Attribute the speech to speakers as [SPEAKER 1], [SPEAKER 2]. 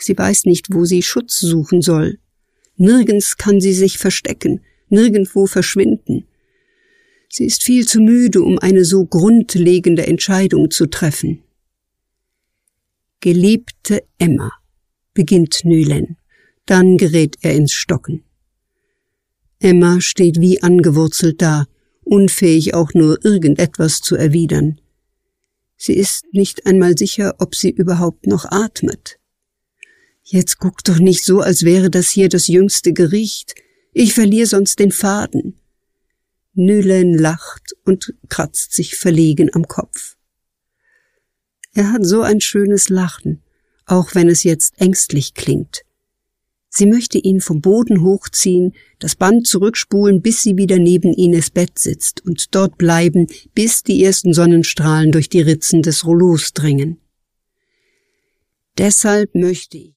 [SPEAKER 1] Sie weiß nicht, wo sie Schutz suchen soll. Nirgends kann sie sich verstecken, nirgendwo verschwinden. Sie ist viel zu müde, um eine so grundlegende Entscheidung zu treffen. »Geliebte Emma«, beginnt Nülen, dann gerät er ins Stocken. Emma steht wie angewurzelt da, unfähig auch nur irgendetwas zu erwidern. Sie ist nicht einmal sicher, ob sie überhaupt noch atmet. »Jetzt guck doch nicht so, als wäre das hier das jüngste Gericht. Ich verliere sonst den Faden.« Nülen lacht und kratzt sich verlegen am Kopf. Er hat so ein schönes Lachen, auch wenn es jetzt ängstlich klingt. Sie möchte ihn vom Boden hochziehen, das Band zurückspulen, bis sie wieder neben Ines Bett sitzt und dort bleiben, bis die ersten Sonnenstrahlen durch die Ritzen des Rouleaus dringen. »Deshalb möchte ich